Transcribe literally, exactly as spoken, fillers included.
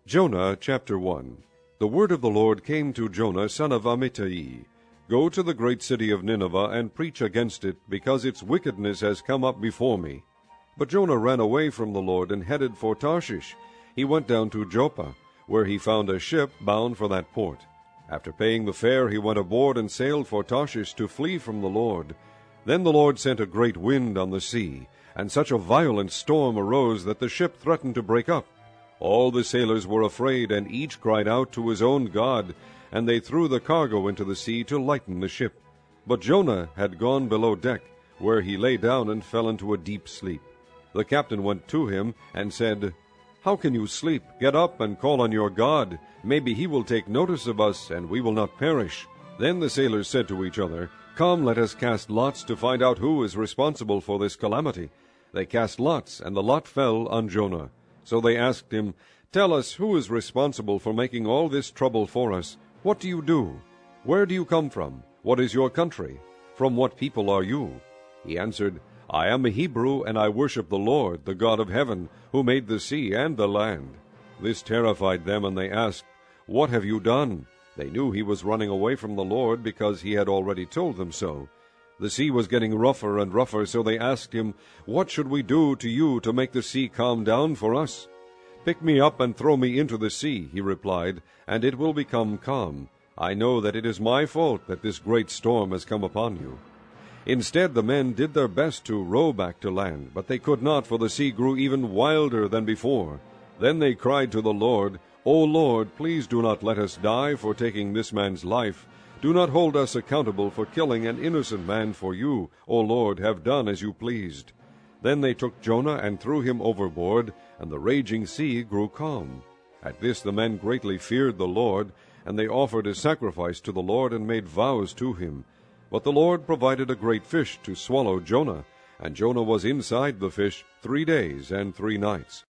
Jonah chapter one. The word of the Lord came to Jonah, son of Amittai. Go to the great city of Nineveh, and preach against it, because its wickedness has come up before me. But Jonah ran away from the Lord, and headed for Tarshish. He went down to Joppa, where he found a ship bound for that port. After paying the fare, he went aboard and sailed for Tarshish to flee from the Lord. Then the Lord sent a great wind on the sea, and such a violent storm arose that the ship threatened to break up. All the sailors were afraid, and each cried out to his own God, and they threw the cargo into the sea to lighten the ship. But Jonah had gone below deck, where he lay down and fell into a deep sleep. The captain went to him and said, How can you sleep? Get up and call on your God. Maybe he will take notice of us, and we will not perish. Then the sailors said to each other, Come, let us cast lots to find out who is responsible for this calamity. They cast lots, and the lot fell on Jonah. So they asked him, Tell us, who is responsible for making all this trouble for us? What do you do? Where do you come from? What is your country? From what people are you? He answered, I am a Hebrew, and I worship the Lord, the God of heaven, who made the sea and the land. This terrified them, and they asked, What have you done? They knew he was running away from the Lord, because he had already told them so. The sea was getting rougher and rougher, so they asked him, What should we do to you to make the sea calm down for us? Pick me up and throw me into the sea, he replied, and it will become calm. I know that it is my fault that this great storm has come upon you. Instead, the men did their best to row back to land, but they could not, for the sea grew even wilder than before. Then they cried to the Lord, O Lord, please do not let us die for taking this man's life. Do not hold us accountable for killing an innocent man, for you, O Lord, have done as you pleased. Then they took Jonah and threw him overboard, and the raging sea grew calm. At this the men greatly feared the Lord, and they offered a sacrifice to the Lord and made vows to him. But the Lord provided a great fish to swallow Jonah, and Jonah was inside the fish three days and three nights.